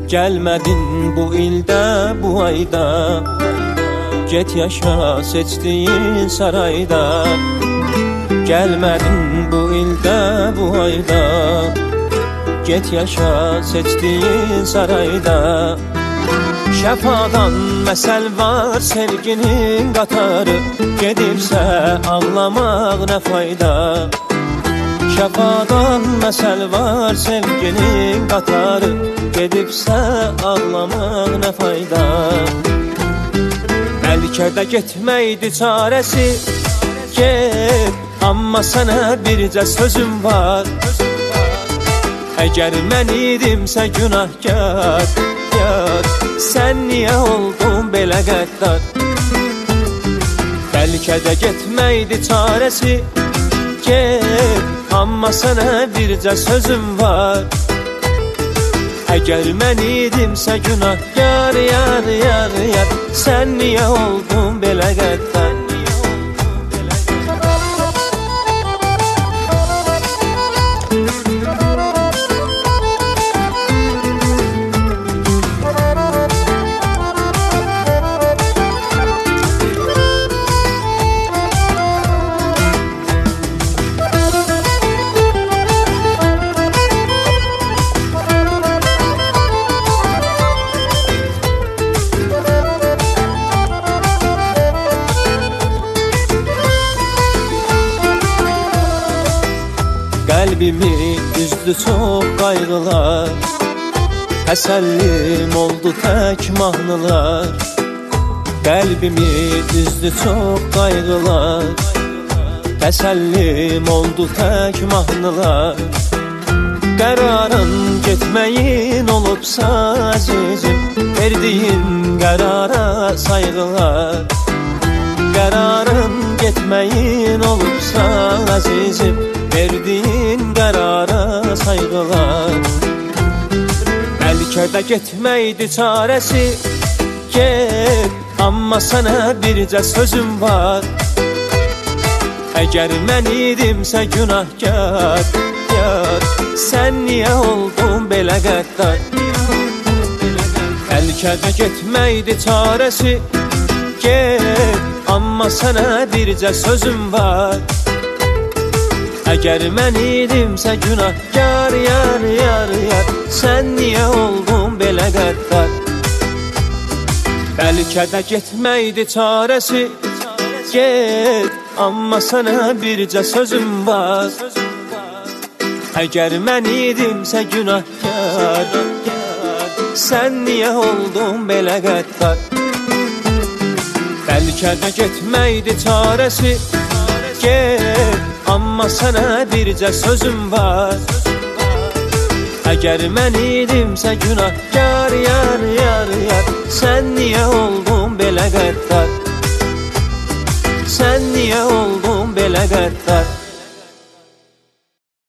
Gəlmədin bu ildə, bu ayda, get yaşa seçdiyin sarayda. Gəlmədin bu ildə, bu ayda, get yaşa seçdiyin sarayda. Şəfadan məsəl var sevginin qatarı, gedibsə ağlamaq nə fayda. Şəfadan məsəl var sevginin qatarı, gedibsə ağlamaq nə fayda. Bəlkə getməkdi çarəsi, get, amma sənə bircə sözüm var. Əgər mən idimsə günahkar, yar, sən niyə oldun belə qəddar? Bəlkə getməkdi çarəsi, get, amma sənə bircə sözüm var. Əgər mən idimsə günahkar, yar, yar, yar, sən niyə oldun belə qəddar? Qəlbimi üzdü çox qayğılar, təsəllim oldu tək mahnılar. Qəlbimi üzdü çox qayğılar, təsəllim oldu tək mahnılar. Qərarın getməyin olubsa əzizim, verdiyin qərara sayğılar. Qərarın getməyin olubsa əzizim, verdiyin qərara sayğılar. Bəlkə getməkdi çarəsi, get, amma sənə bircə sözüm var. Əgər mən idimsə günahkar, yar, sən niyə oldun belə qəddar? Bəlkə getməkdi çarəsi, get, amma sənə bircə sözüm var. Əgər mən idimsə günahkar, yar, yar, yar, sən niyə oldun belə qəddar? Bəlkə getməkdi çarəsi, get, amma sənə bircə sözüm var. Əgər mən idimsə günahkar, sən niyə oldun belə qəddar? Bəlkə getməkdi çarəsi, get, amma sənə bircə sözüm var. Əgər mən idimsə günahkar, yar, yar, yar, sən niyə oldun belə qəddar? Sən niyə oldun belə qəddar?